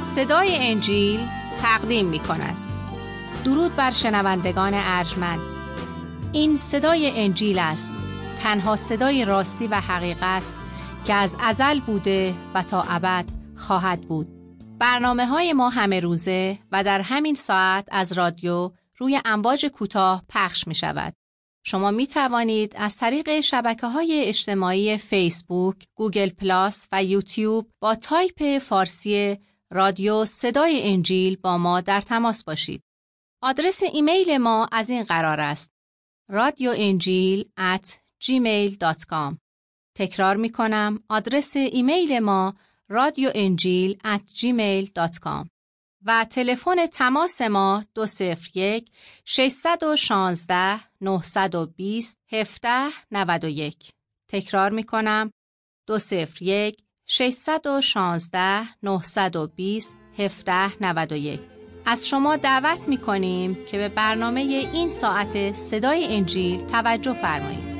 صدای انجیل تقدیم می کند. درود بر شنوندگان ارجمند. این صدای انجیل است، تنها صدای راستی و حقیقت که از ازل بوده و تا ابد خواهد بود. برنامه‌های ما همه روزه و در همین ساعت از رادیو روی امواج کوتاه پخش می شود. شما می توانید از طریق شبکه‌های اجتماعی فیسبوک، گوگل پلاس و یوتیوب با تایپ فارسی رادیو صدای انجیل با ما در تماس باشید. آدرس ایمیل ما از این قرار است: radioenjil@gmail.com. تکرار می کنم، آدرس ایمیل ما radioenjil@gmail.com و تلفن تماس ما 201-616-920-1791. تکرار می کنم، 201-616-920-1791. از شما دعوت می کنیم که به برنامه این ساعت صدای انجیل توجه فرمایید.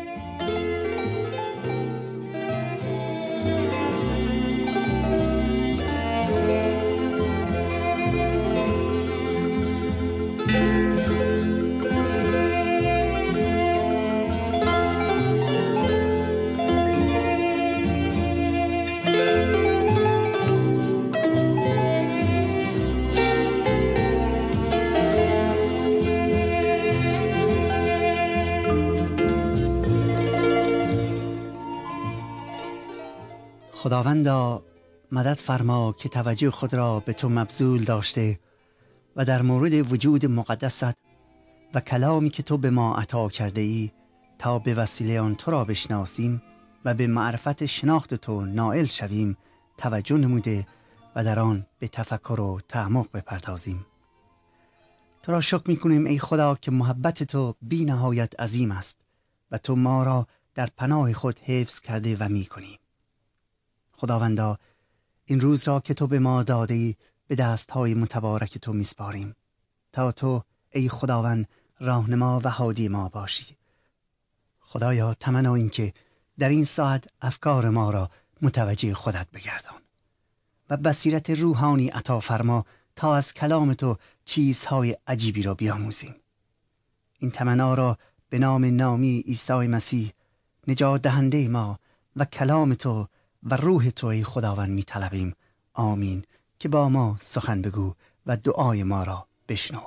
خداوندا مدد فرما که توجه خود را به تو مبذول داشته و در مورد وجود مقدست و کلامی که تو به ما عطا کرده ای تا به وسیله آن تو را بشناسیم و به معرفت شناخت تو نائل شویم توجه نموده و در آن به تفکر و تعمق بپردازیم. تو را شکر می‌کنیم ای خدا که محبت تو بی نهایت عظیم است و تو ما را در پناه خود حفظ کرده و می‌کنی. خداوندا این روز را که تو به ما دادی به دستهای متبارک تو میسپاریم تا تو ای خداوند راهنما و هادی ما باشی. خدایا تمنا این که در این ساعت افکار ما را متوجه خودت بگردان و بصیرت روحانی عطا فرما تا از کلام تو چیزهای عجیبی را بیاموزیم. این تمنا را به نام نامی عیسی مسیح نجات دهنده ما و کلام تو و روح تو ای خداوند می طلبیم. آمین. که با ما سخن بگو و دعای ما را بشنو.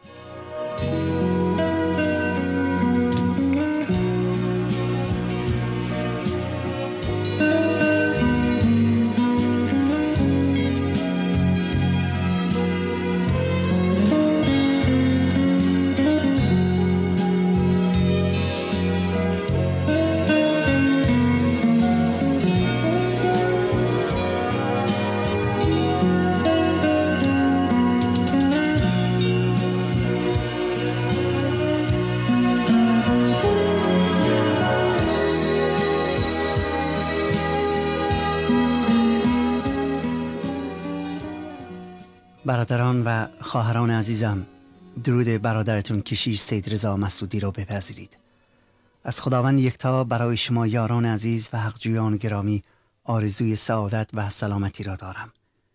برادران و خواهران عزیزم، درود برادرتون کشیش سید رضا مسعودی را بپذیرید. از خداوند یکتا برای شما یاران عزیز و حقجویان گرامی آرزوی سعادت و سلامتی را دارم.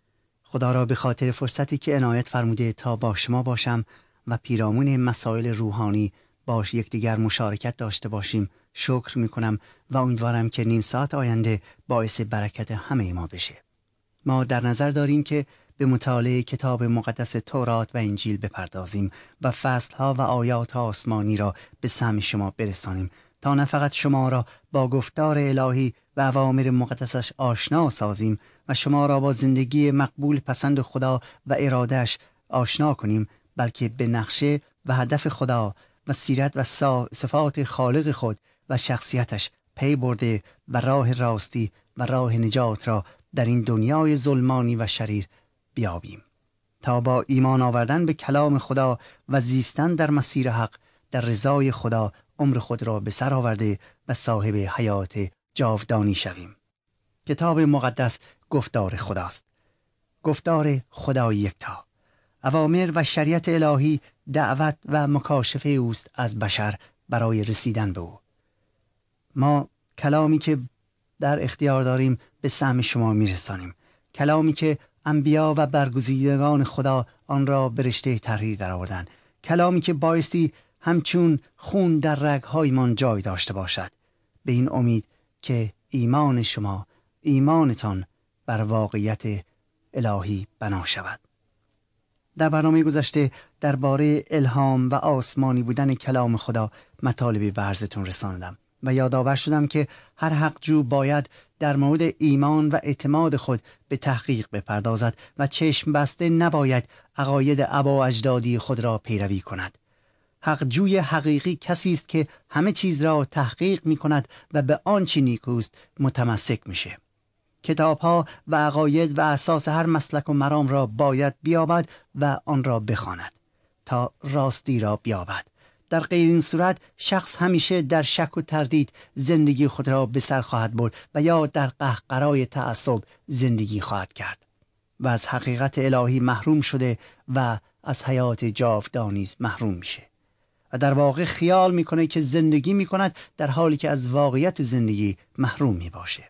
خدا را به خاطر فرصتی که عنایت فرموده تا با شما باشم و پیرامون مسائل روحانی باش یکدیگر مشارکت داشته باشیم شکر میکنم و امیدوارم که نیم ساعت آینده باعث برکت همه ما بشه. ما در نظر داریم که به مطالعه کتاب مقدس تورات و انجیل بپردازیم و فصلها و آیات آسمانی را به سمع شما برسانیم تا نه فقط شما را با گفتار الهی و اوامر مقدسش آشنا سازیم و شما را با زندگی مقبول پسند خدا و ارادهش آشنا کنیم، بلکه به نقشه و هدف خدا و سیرت و صفات خالق خود و شخصیتش پی برده و راه راستی و راه نجات را در این دنیای ظلمانی و شریر بیابیم، تا با ایمان آوردن به کلام خدا و زیستن در مسیر حق در رضای خدا عمر خود را به سر آورده و صاحب حیات جاودانی شویم. کتاب مقدس گفتار خداست، گفتار خدای یکتا. اوامر و شریعت الهی دعوت و مکاشفه اوست از بشر برای رسیدن به او. ما کلامی که در اختیار داریم به سمع شما میرسانیم، کلامی که انبیا و برگزیدگان خدا آن را به رشته تحریر درآوردند، کلامی که بایستی همچون خون در رگ‌هایمان جای داشته باشد، به این امید که ایمان شما، ایمانتان بر واقعیت الهی بنا شود. در برنامه گذشته درباره الهام و آسمانی بودن کلام خدا مطالبی به عرضتون رساندم و یادآور شدم که هر حقجو باید در مورد ایمان و اعتماد خود به تحقیق بپردازد و چشم بسته نباید عقاید آبا و اجدادی خود را پیروی کند. حقجوی حقیقی کسی است که همه چیز را تحقیق می کند و به آنچه نیکوست متمسک میشه. کتاب‌ها و عقاید و اساس هر مسلک و مرام را باید بیابد و آن را بخواند تا راستی را بیابد. در غیر این صورت شخص همیشه در شک و تردید زندگی خود را به سر خواهد برد و یا در قهقرای تعصب زندگی خواهد کرد و از حقیقت الهی محروم شده و از حیات جاودانی نیز محروم میشه و در واقع خیال میکنه که زندگی میکند در حالی که از واقعیت زندگی محروم میباشه.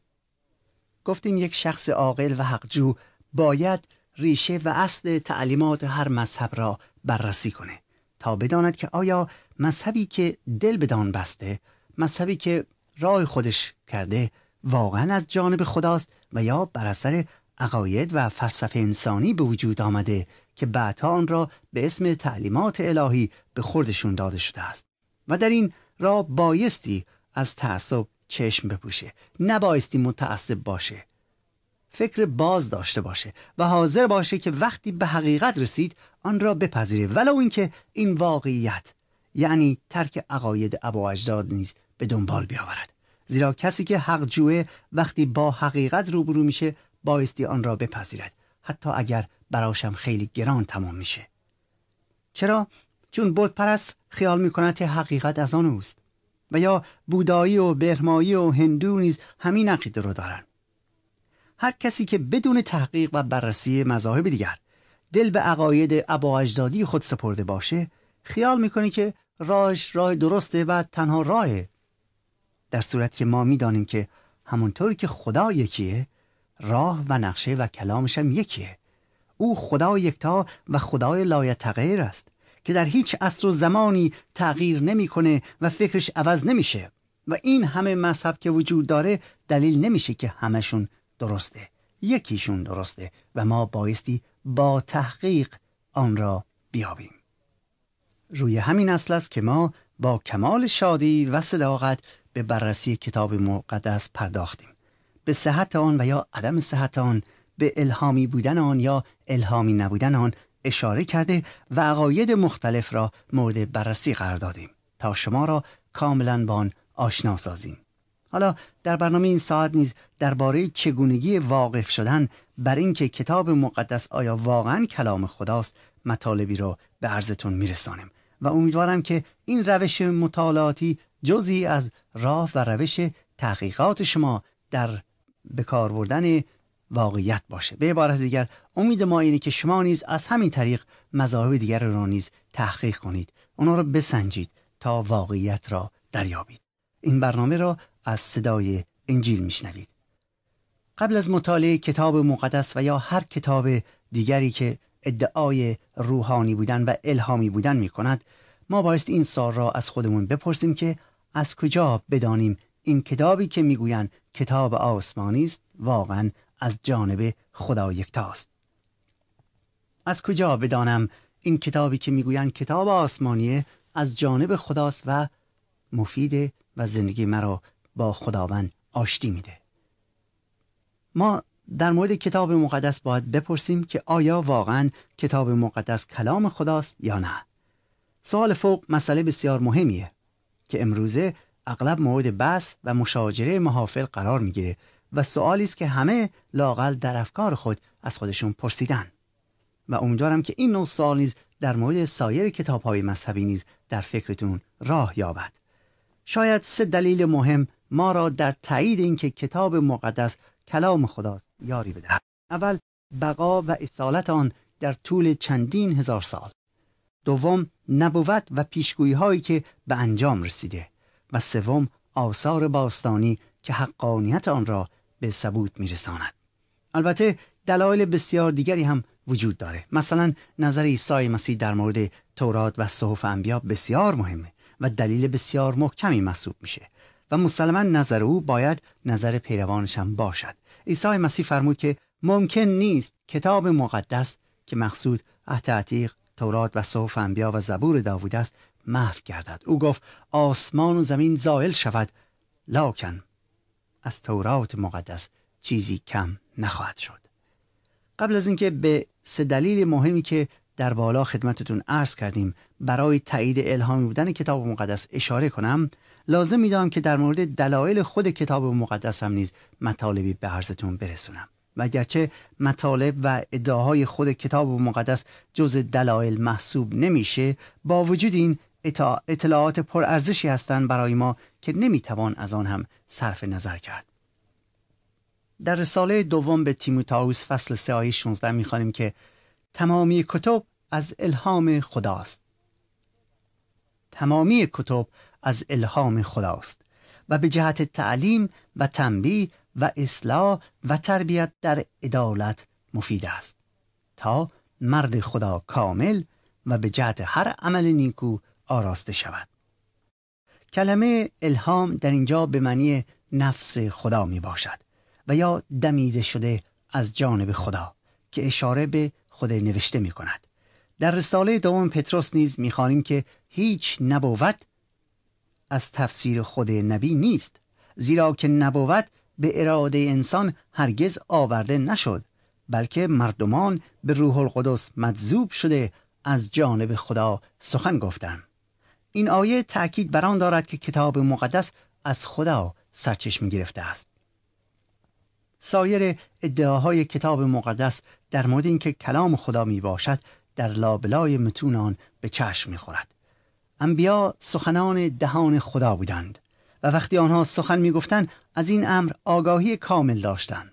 گفتیم یک شخص عاقل و حقجو باید ریشه و اصل تعلیمات هر مذهب را بررسی کنه تا بداند که آیا مذهبی که دل بدان بسته، مذهبی که راه خودش کرده، واقعا از جانب خداست و یا بر اثر عقاید و فلسفه انسانی به وجود آمده که بعدها آن را به اسم تعلیمات الهی به خردشون داده شده است. و در این راه بایستی از تعصب چشم بپوشه، نبایستی متعصب باشه، فکر باز داشته باشه و حاضر باشه که وقتی به حقیقت رسید آن را بپذیره، ولو اینکه این واقعیت یعنی ترک عقاید آبا و اجداد نیز به دنبال بیاورد. زیرا کسی که حق جوه وقتی با حقیقت روبرو میشه بایستی آن را بپذیرد، حتی اگر براشم خیلی گران تمام میشه. چرا؟ چون بت پرست خیال میکند که حقیقت از آن اوست و یا بودایی و برهمایی و هندو نیز همین عقیده رو دارن. هر کسی که بدون تحقیق و بررسی مذاهب دیگر دل به عقاید آبا و اجدادی خود سپرده باشه، خیال میکنه که راهش راه درسته و تنها راهه، در صورتی که ما میدانیم که همونطور که خدا یکیه، راه و نقشه و کلامش هم یکیه. او خدا یکتا و خدای لایتغیر است که در هیچ عصر و زمانی تغییر نمیکنه و فکرش عوض نمیشه و این همه مذهب که وجود داره دلیل نمیشه که همشون درسته. یکیشون درسته و ما بایستی با تحقیق آن را بیابیم. روی همین اصل است که ما با کمال شادی و صداقت به بررسی کتاب مقدس پرداختیم. به صحت آن و یا عدم صحت آن، به الهامی بودن آن یا الهامی نبودن آن اشاره کرده و عقاید مختلف را مورد بررسی قرار دادیم تا شما را کاملا با آن آشنا سازیم. حالا در برنامه این ساعت نیز درباره چگونگی واقف شدن بر این که کتاب مقدس آیا واقعا کلام خداست مطالبی را به عرضتون میرسانیم و امیدوارم که این روش مطالعاتی جزئی از راه و روش تحقیقات شما در بکار بردن واقعیت باشه. به عبارت دیگر امید ما اینه که شما نیز از همین طریق مذاهب دیگر را نیز تحقیق کنید، اونا را بسنجید تا واقعیت را دریابید. این برنامه را از صدای انجیل میشنوید. قبل از مطالعه کتاب مقدس و یا هر کتاب دیگری که ادعای روحانی بودن و الهامی بودن میکند، ما بایست این سوال را از خودمون بپرسیم که از کجا بدانیم این کتابی که میگویند کتاب آسمانی است واقعا از جانب خدا یکتاست؟ از کجا بدانم این کتابی که میگویند کتاب آسمانیه از جانب خداست و مفیده و زندگی مرا با خداوند آشتی میده؟ ما در مورد کتاب مقدس باید بپرسیم که آیا واقعا کتاب مقدس کلام خداست یا نه؟ سوال فوق مسئله بسیار مهمیه که امروزه اغلب مورد بحث و مشاجره محافل قرار میگیره و سوالی است که همه لااقل در افکار خود از خودشون پرسیدن و امیدوارم که این نوع سوال نیز در مورد سایر کتاب‌های مذهبی نیز در فکرتون راه یابد. شاید 3 دلیل مهم ما را در تایید این که کتاب مقدس کلام خداست یاری بدهد. اول، بقا و اصالت آن در طول چندین هزار سال. دوم، نبوت و پیشگویی هایی که به انجام رسیده. و سوم، آثار باستانی که حقانیت آن را به ثبوت میرساند. البته دلایل بسیار دیگری هم وجود داره. مثلا نظر عیسی مسیح در مورد تورات و صحف انبیا بسیار مهمه و دلیل بسیار محکمی محسوب میشه و مسلماً نظر او باید نظر پیروانش هم باشد. عیسی مسیح فرمود که ممکن نیست کتاب مقدس که مقصود عهد عتیق، تورات و صحف انبیا و زبور داوود است محو گردد. او گفت آسمان و زمین زائل شود لکن از تورات مقدس چیزی کم نخواهد شد. قبل از اینکه به 3 دلیل مهمی که در بالا خدمتتون عرض کردیم برای تایید الهامی بودن کتاب مقدس اشاره کنم، لازم می‌دانم که در مورد دلایل خود کتاب مقدس هم نیز مطالبی به عرضتون برسونم. و اگرچه مطالب و ادعاهای خود کتاب مقدس جز دلایل محسوب نمیشه، با وجود این اطلاعات پرارزشی هستند برای ما که نمیتوان از آن هم صرف نظر کرد. در رساله دوم به تیموتائوس فصل 3 آیه 16 می‌خوانیم که تمامی کتب از الهام خداست. تمامی کتب از الهام خداست و به جهت تعلیم و تنبیه و اصلاح و تربیت در عدالت مفید است تا مرد خدا کامل و به جهت هر عمل نیکو آراسته شود. کلمه الهام در اینجا به معنی نفس خدا می باشد و یا دمیده شده از جانب خدا که اشاره به خود نوشته می کند. در رساله دوم پتروس نیز می خوانیم که هیچ نبوت از تفسیر خود نبی نیست، زیرا که نبوت به اراده انسان هرگز آورده نشد، بلکه مردمان به روح القدس مجذوب شده از جانب خدا سخن گفتند. این آیه تأکید بر آن دارد که کتاب مقدس از خدا سرچشمه گرفته است. سایر ادعاهای کتاب مقدس در مورد اینکه کلام خدا می باشد در لابلای متون آن به چشم می خورد. انبیا سخنان دهان خدا بودند و وقتی آنها سخن می گفتند از این امر آگاهی کامل داشتند.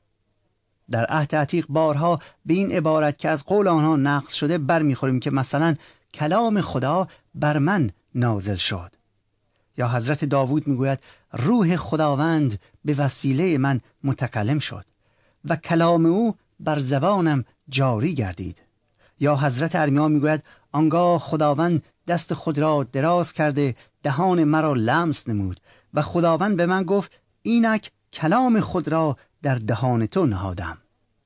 در عهد عتیق بارها به این عبارت که از قول آنها نقل شده برمیخوریم که مثلا کلام خدا بر من نازل شد، یا حضرت داوود میگوید روح خداوند به وسیله من متکلم شد و کلام او بر زبانم جاری گردید، یا حضرت ارمیا میگوید آنگاه خداوند دست خود را دراز کرده دهان مرا لمس نمود و خداوند به من گفت اینک کلام خود را در دهان تو نهادم.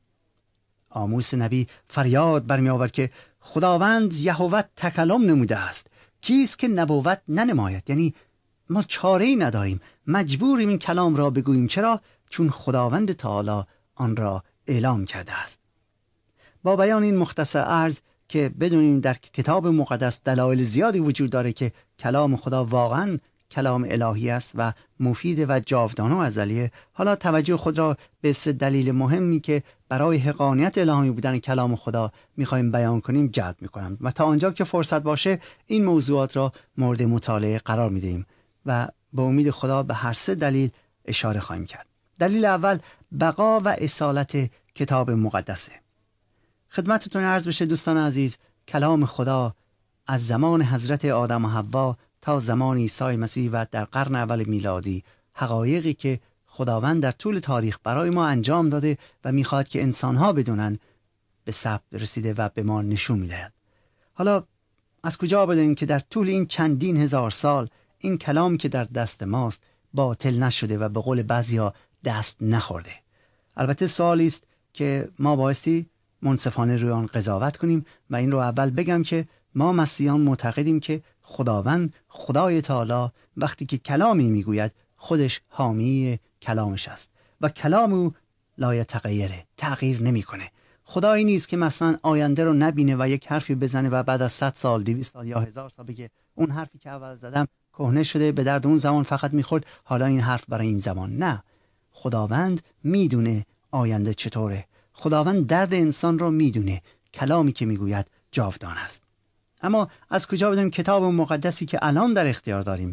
آموس نبی فریاد برمی آورد که خداوند یهوه تکلم نموده است، کیست که نبوت ننماید؟ یعنی ما چاره‌ای نداریم، مجبوریم این کلام را بگوییم. چرا؟ چون خداوند تعالی آن را اعلام کرده است. با بیان این مختصر عرض که بدونیم در کتاب مقدس دلایل زیادی وجود داره که کلام خدا واقعاً کلام الهی است و مفید و جاودانه و ازلیه، حالا توجه خود را به 3 دلیل مهمی که برای حقانیت الهی بودن کلام خدا می‌خوایم بیان کنیم جلب می‌کنم و تا آنجا که فرصت باشه این موضوعات را مورد مطالعه قرار می‌دهیم و به امید خدا به هر 3 دلیل اشاره خواهیم کرد. دلیل اول بقا و اصالت کتاب مقدسه. خدمتتون عرض بشه دوستان عزیز، کلام خدا از زمان حضرت آدم و حوا تا زمان عیسی مسیح و در قرن اول میلادی حقایقی که خداوند در طول تاریخ برای ما انجام داده و میخواد که انسانها بدونن به ثبت رسیده و به ما نشون میدهد. حالا از کجا بدونیم که در طول این چندین هزار سال این کلامی که در دست ماست باطل نشده و به قول بعضیا دست نخورده؟ البته سوالی است که ما بایستی منصفانه روی آن قضاوت کنیم و این رو اول بگم که ما مسیحیان معتقدیم که خداوند خدای تعالی وقتی که کلامی میگوید خودش حامی کلامش است و کلام او لا یتغیره، تغییر نمیکنه. خدایی نیست که مثلا آینده رو نبینه و یک حرفی بزنه و بعد از 100 سال 200 سال یا 1000 سال بگه اون حرفی که اول زدم کهنه شده، به درد اون زمان فقط میخورد، حالا این حرف برای این زمان نه. خداوند میدونه آینده چطوره، خداوند درد انسان رو میدونه، کلامی که میگوید جاودان است. اما از کجا بدونیم کتاب مقدسی که الان در اختیار داریم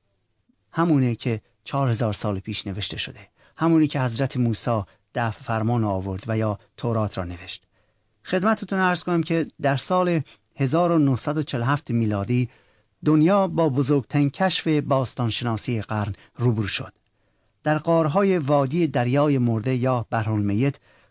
همونه که 4000 سال پیش نوشته شده، همونی که حضرت موسی دفع فرمان آورد و یا تورات را نوشت؟ خدمتتون عرض کنم که در سال 1947 میلادی دنیا با بزرگترین کشف باستانشناسی قرن روبرو شد. در غارهای وادی دریای مرده یا بحرالمیت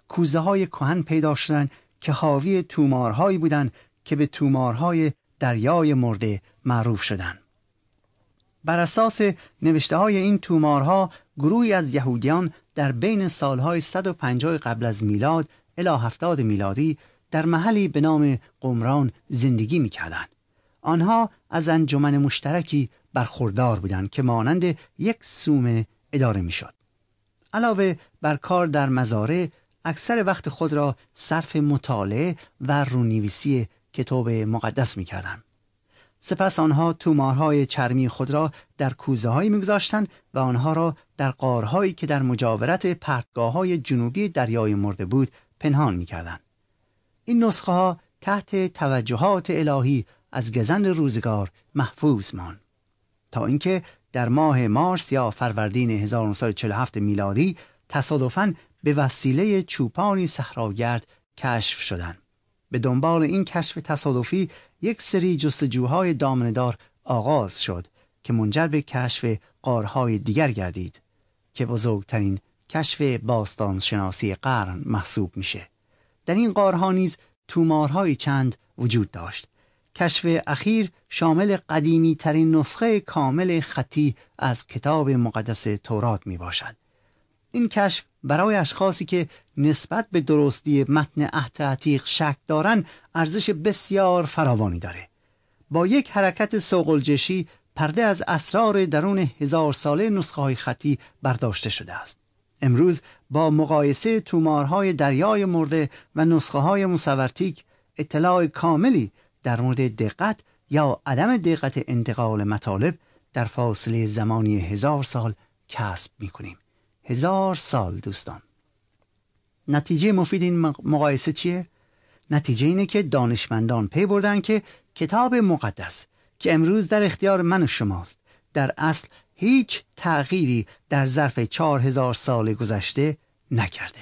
کوزه‌های کهن پیدا شدند که حاوی تومارهایی بودند که به تومارهای دریای مرده معروف شدند. بر اساس نوشته‌های این تومارها گروهی از یهودیان در بین سالهای 150 قبل از میلاد الی 70 میلادی در محلی به نام قمران زندگی می‌کردند. آنها از انجمن مشترکی برخوردار بودند که مانند یک صومعه اداره می‌شد. علاوه بر کار در مزارع، اکثر وقت خود را صرف مطالعه و رونویسی کتاب مقدس می‌کردند. سپس آنها تومارهای چرمی خود را در کوزه‌هایی می‌گذاشتند و آنها را در غارهایی که در مجاورت پرتگاه‌های جنوبی دریای مرده بود پنهان می‌کردند. این نسخه‌ها تحت توجهات الهی از گزند روزگار محفوظ ماند تا اینکه در ماه مارس یا فروردین 1947 میلادی تصادفاً به وسیله چوپانی صحراگرد کشف شدند. به دنبال این کشف تصادفی یک سری جستجوهای دامنه‌دار آغاز شد که منجر به کشف غارهای دیگر گردید که بزرگترین کشف باستانشناسی قرن محسوب میشه. در این غارها نیز تومارهای چند وجود داشت. کشف اخیر شامل قدیمی ترین نسخه کامل خطی از کتاب مقدس تورات می باشد. این کشف برای اشخاصی که نسبت به درستی متن عهد عتیق شک دارند ارزش بسیار فراوانی داره. با یک حرکت صقلجشی پرده از اسرار درون 1000 ساله نسخه های خطی برداشته شده است. امروز با مقایسه تومارهای دریای مرده و نسخه های مصورتیک اطلاع کاملی در مورد دقت یا عدم دقت انتقال مطالب در فاصله زمانی 1000 سال کسب می‌کنیم. 1000 سال دوستان. نتیجه مفید این مقایسه چیه؟ نتیجه اینه که دانشمندان پی بردن که کتاب مقدس که امروز در اختیار من و شماست در اصل هیچ تغییری در ظرف 4000 سال گذشته نکرده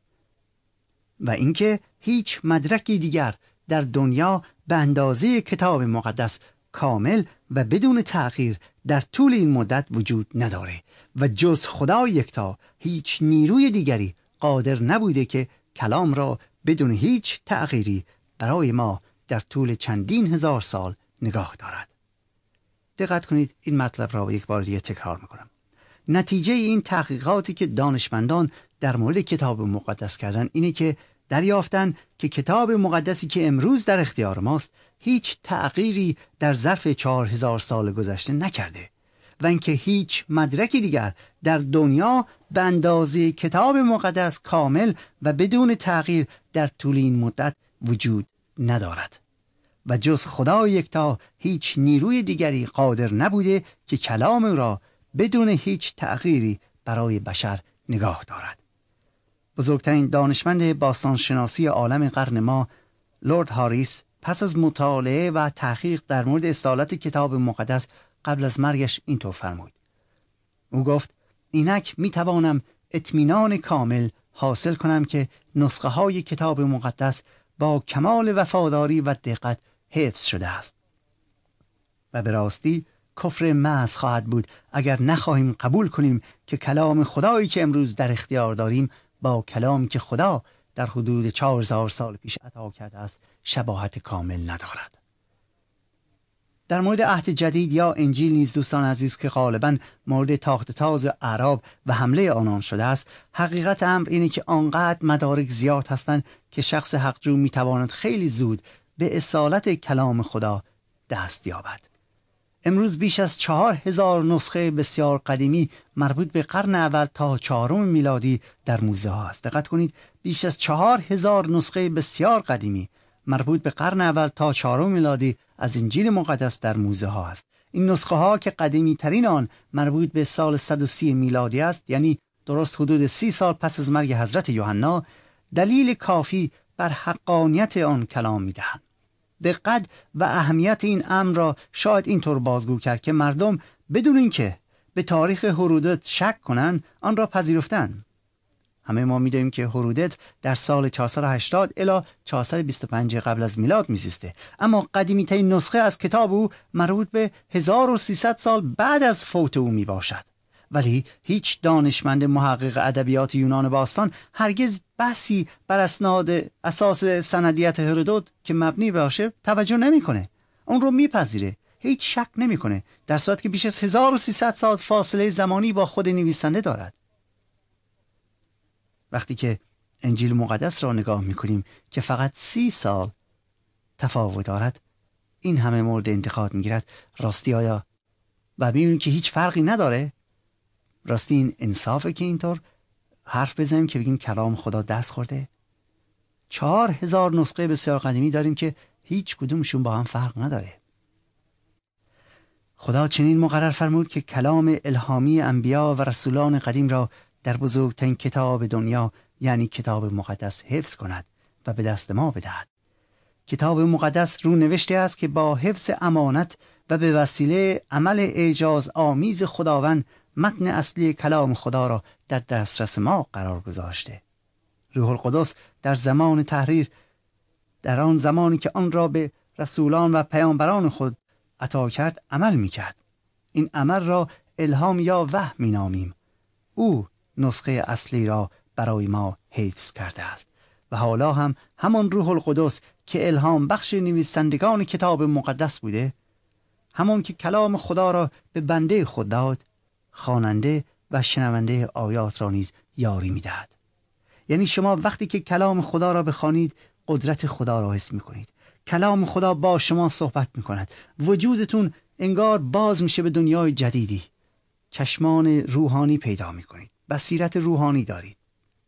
و اینکه هیچ مدرکی دیگر در دنیا به اندازه کتاب مقدس کامل و بدون تغییر در طول این مدت وجود نداره و جز خدا یکتا هیچ نیروی دیگری قادر نبوده که کلام را بدون هیچ تغییری برای ما در طول چندین هزار سال نگاه دارد. دقت کنید، این مطلب را یک بار دیگه تکرار میکنم. نتیجه این تحقیقاتی که دانشمندان در مورد کتاب مقدس کردن اینه که دریافتن که کتاب مقدسی که امروز در اختیار ماست هیچ تغییری در ظرف 4000 سال گذشته نکرده و اینکه هیچ مدرکی دیگر در دنیا به اندازه کتاب مقدس کامل و بدون تغییر در طول این مدت وجود ندارد و جز خدا یکتا هیچ نیروی دیگری قادر نبوده که کلام او را بدون هیچ تغییری برای بشر نگاه دارد. بزرگترین دانشمند باستانشناسی عالم قرن ما، لورد هاریس، پس از مطالعه و تحقیق در مورد اصالت کتاب مقدس قبل از مرگش اینطور فرمود. او گفت: اینک می توانم اطمینان کامل حاصل کنم که نسخه های کتاب مقدس با کمال وفاداری و دقت حفظ شده است و به راستی کفر محض خواهد بود اگر نخواهیم قبول کنیم که کلام خدایی که امروز در اختیار داریم با کلامی که خدا در حدود 4000 سال پیش عطا کرده است شباهت کامل ندارد. در مورد عهد جدید یا انجیل نیز دوستان عزیز که غالباً مورد تاخت تاز اعراب و حمله آنان شده است، حقیقت امر اینه که آنقدر مدارک زیاد هستند که شخص حقجو میتواند خیلی زود به اصالت کلام خدا دست یابد. امروز بیش از 4000 نسخه بسیار قدیمی مربوط به قرن اول تا 4 میلادی در موزه ها است. دقت کنید، بیش از 4000 نسخه بسیار قدیمی مربوط به قرن اول تا 4 میلادی از انجیل مقدس در موزه ها است. این نسخه ها که قدیمی ترین آن مربوط به سال 130 میلادی است، یعنی درست حدود 30 سال پس از مرگ حضرت یوحنا، دلیل کافی بر حقانیت آن کلام می‌دهند. دقت و اهمیت این امر را شاید اینطور بازگو کرد که مردم بدون اینکه به تاریخ هرودوت شک کنند آن را پذیرفتند. همه ما می‌دانیم که هرودوت در سال 480 الی 425 قبل از میلاد می‌زیسته، اما قدیمی‌ترین نسخه از کتاب او مربوط به 1300 سال بعد از فوت او میباشد ولی هیچ دانشمند محقق ادبیات یونان باستان هرگز بحثی بر اساس سندیت هرودوت که مبنی باشه توجه نمیکنه. اون رو میپذیره، هیچ شک نمیکنه، در صورتی که بیش از 1300 سال فاصله زمانی با خود نویسنده دارد. وقتی که انجیل مقدس را نگاه میکنیم که فقط 30 سال تفاوت دارد، این همه مورد انتقاد میگیرد. راستی آیا و میبینیم که هیچ فرقی نداره؟ راستی این انصافه که اینطور حرف بزنیم که بگیم کلام خدا دست خورده؟ 4000 نسخه بسیار قدیمی داریم که هیچ کدومشون با هم فرق نداره. خدا چنین مقرر فرمود که کلام الهامی انبیا و رسولان قدیم را در بزرگترین کتاب دنیا یعنی کتاب مقدس حفظ کند و به دست ما بدهد. کتاب مقدس رو نوشته است که با حفظ امانت و به وسیله عمل اعجاز آمیز خداوند متن اصلی کلام خدا را در دسترس ما قرار گذاشته. روح القدس در زمان تحریر، در آن زمانی که آن را به رسولان و پیامبران خود عطا کرد عمل می کرد. این عمل را الهام یا وحی می نامیم. او نسخه اصلی را برای ما حفظ کرده است و حالا هم همان روح القدس که الهام بخش نویسندگان کتاب مقدس بوده، همون که کلام خدا را به بنده خود داد، خواننده و شنونده آیات را نیز یاری می دهد. یعنی شما وقتی که کلام خدا را بخوانید قدرت خدا را حس می کنید. کلام خدا با شما صحبت می کند. وجودتون انگار باز میشه به دنیای جدیدی. چشمان روحانی پیدا می کنید. بصیرت روحانی دارید.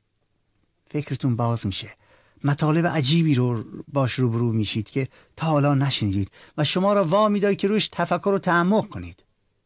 فکرتون باز میشه. مطالب عجیبی رو باش روبرو میشید که تا حالا نشنیدید و شما را وامی داره که روش تفکر و تعمق کنید.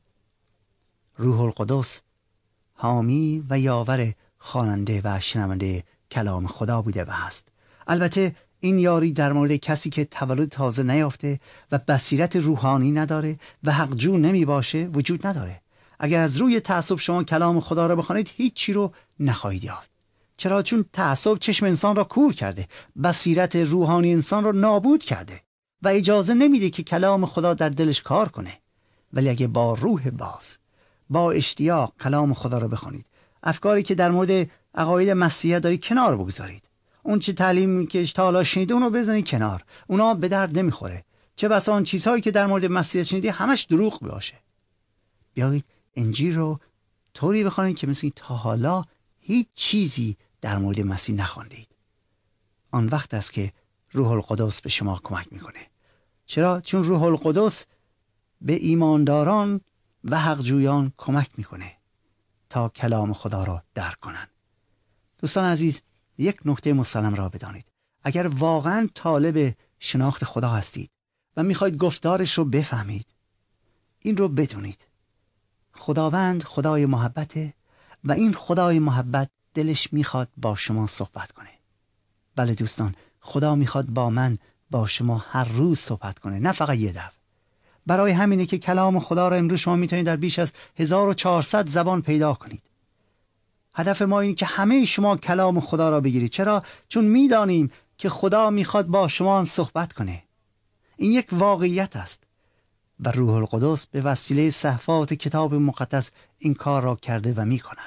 روح القدس حامی و یاور خواننده و شنونده کلام خدا بوده و هست. البته این یاری در مورد کسی که تولد تازه نیافته و بصیرت روحانی نداره و حقجو نمی باشه وجود نداره. اگر از روی تعصب شما کلام خدا را بخوانید هیچی رو نخواهید یافت. چرا؟ چون تعصب چشم انسان را کور کرده، بصیرت روحانی انسان را نابود کرده و اجازه نمیده که کلام خدا در دلش کار کنه. ولی اگه با روح باز، با اشتیاق کلام خدا را بخوانید، افکاری که در مورد عقاید مسیحیت داری کنار بگذارید. اون چه تعلیمی که تا حالا شنیدید اون رو بزنید کنار. اونا به درد نمیخوره. چه بسا آن چیزهایی که در مورد مسیحیت شنیدید همش دروغ باشه. بیایید انجیل رو طوری بخوانید که مثل تا حالا هیچ چیزی در مورد مسیح نخواندید. آن وقت است که روح القدس به شما کمک میکنه. چرا؟ چون روح القدس به ایمانداران و حقجویان کمک میکنه تا کلام خدا را درک کنند. دوستان عزیز، یک نکته مسلم را بدانید. اگر واقعا طالب شناخت خدا هستید و میخواید گفتارش رو بفهمید، این رو بدونید: خداوند خدای محبته و این خدای محبت دلش میخواد با شما صحبت کنه. بله دوستان، خدا میخواد با من، با شما هر روز صحبت کنه، نه فقط یه دفعه. برای همینه که کلام خدا را امروز شما میتونید در بیش از 1400 زبان پیدا کنید. هدف ما اینه که همه شما کلام خدا را بگیرید. چرا؟ چون میدانیم که خدا میخواد با شما هم صحبت کنه. این یک واقعیت است و روح القدس به وسیله صحفات کتاب مقدس این کار را کرده و میکند.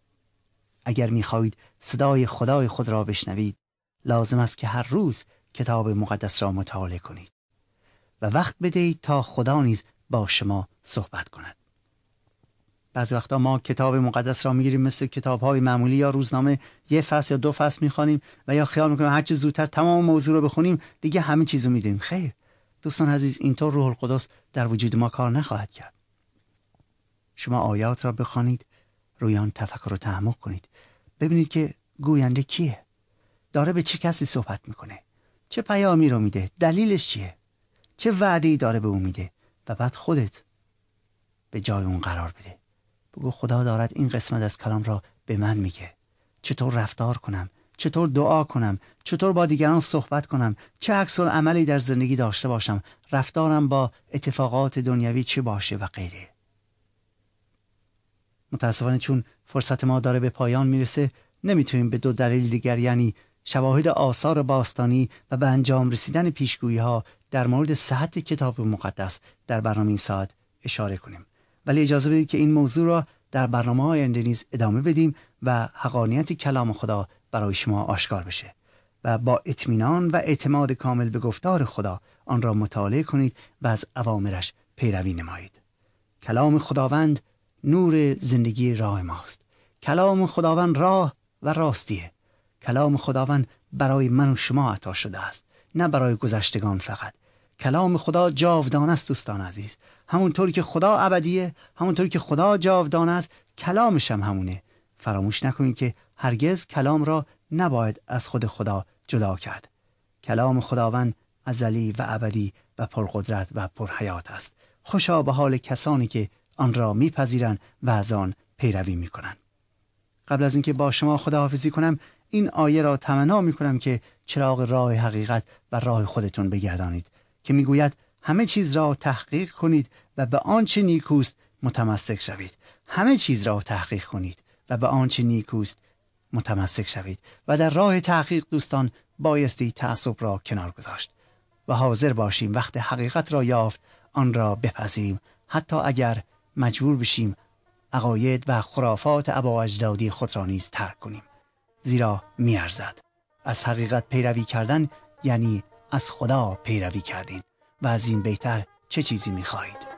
اگر میخواهید صدای خدای خود را بشنوید، لازم است که هر روز کتاب مقدس را مطالعه کنید و وقت بدهید تا خدا نیز با شما صحبت کند. بعضی وقتا ما کتاب مقدس را میگیریم مثل کتاب‌های معمولی یا روزنامه، یه فصل یا 2 فصل میخوانیم و یا خیال میکنیم هر چه زودتر تمام موضوع رو بخونیم دیگه همه چیزو میدونیم. خیر دوستان عزیز، اینطور روح القدس در وجود ما کار نخواهد کرد. شما آیات را بخوانید، روی آن تفکر و تعمق کنید، ببینید که گوینده کیه، داره به چه کسی صحبت میکنه، چه پیامی رو میده، دلیلش چیه، چه وعده‌ای داره به اون میده و بعد خودت به جای اون قرار بده. بگو خدا دارد این قسمت از کلام را به من میگه. چطور رفتار کنم، چطور دعا کنم، چطور با دیگران صحبت کنم، چه عکس العملی در زندگی داشته باشم، رفتارم با اتفاقات دنیوی چه باشه و غیره. متاسفانه چون فرصت ما داره به پایان میرسه، نمیتونیم به 2 دلیل دیگر، یعنی شواهد آثار باستانی و به انجام رسیدن پیشگویی ها در مورد صحت کتاب مقدس در برنامه این ساعت اشاره کنیم. ولی اجازه بدید که این موضوع را در برنامه‌های آینده نیز ادامه بدیم و حقانیت کلام خدا برای شما آشکار بشه و با اطمینان و اعتماد کامل به گفتار خدا آن را مطالعه کنید و از اوامرش پیروی نمایید. کلام خداوند نور زندگی راه ماست. کلام خداوند راه و راستیه. کلام خداوند برای من و شما عطا شده است، نه برای گذشتگان فقط. کلام خدا جاودانه است دوستان عزیز. همونطور که خدا ابدیه، همونطور که خدا جاودانه است، کلامش هم همونه. فراموش نکنید که هرگز کلام را نباید از خود خدا جدا کرد. کلام خداوند ازلی و ابدی و پرقدرت و پرحیات است. خوشا به حال کسانی که آن را میپذیرند و از آن پیروی میکنند. قبل از اینکه با شما خداحافظی کنم، این آیه را تمنا میکنم که چراغ راه حقیقت و راه خودتون بگردانید که میگوید همه چیز را تحقیق کنید و به آنچه نیکوست متمسک شوید. همه چیز را تحقیق کنید و به آنچه نیکوست متمسک شوید. و در راه تحقیق دوستان بایستی تعصب را کنار گذاشت و حاضر باشیم وقت حقیقت را یافت آن را بپذیریم، حتی اگر مجبور بشیم عقاید و خرافات آبا اجدادی خود را نیز ترک کنیم، زیرا میارزد. از حقیقت پیروی کردن یعنی از خدا پیروی کردین و از این بهتر چه چیزی میخواهید؟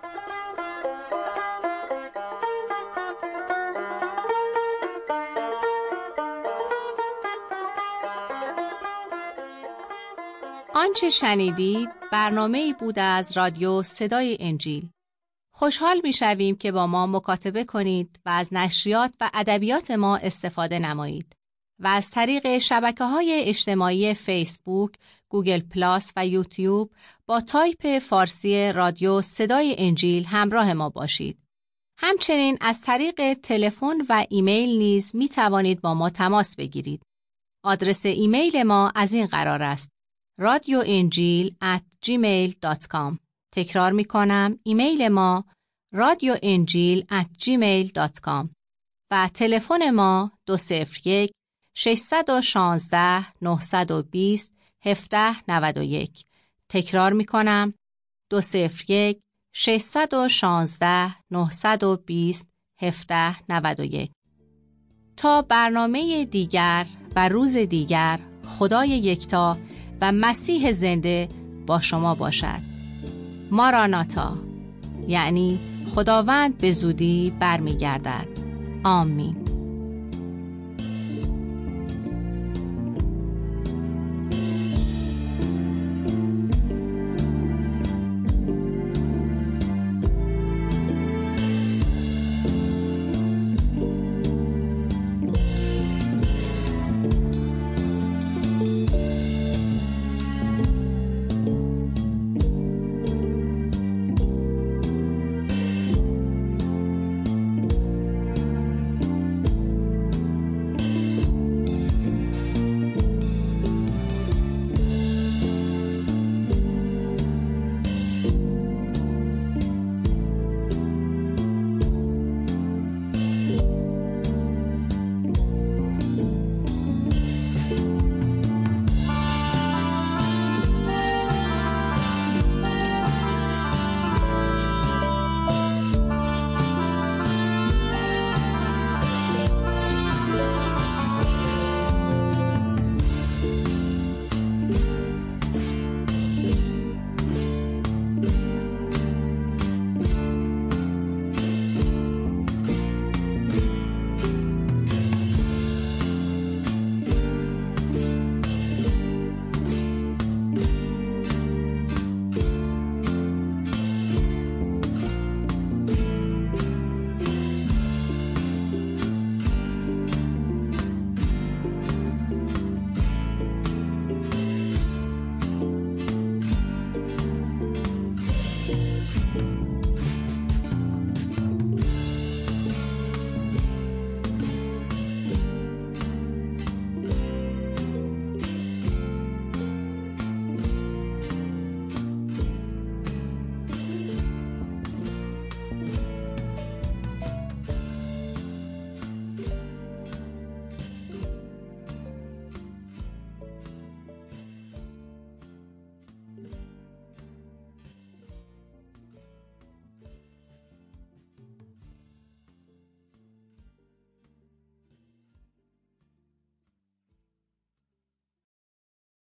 آنچه شنیدید برنامه‌ای بود از رادیو صدای انجیل. خوشحال می‌شویم که با ما مکاتبه کنید و از نشریات و ادبیات ما استفاده نمایید و از طریق شبکه‌های اجتماعی فیسبوک، گوگل پلاس و یوتیوب با تایپ فارسی رادیو صدای انجیل همراه ما باشید. همچنین از طریق تلفن و ایمیل نیز می‌توانید با ما تماس بگیرید. آدرس ایمیل ما از این قرار است: radioenjil@gmail.com. تکرار می کنم، ایمیل ما radioenjil@gmail.com و تلفن ما 201-616-920-1791. تکرار می کنم، 201-616-920-1791. تا برنامه دیگر و روز دیگر، خدای یکتا و مسیح زنده با شما باشد. ماراناتا، یعنی خداوند به زودی برمیگردد. آمین.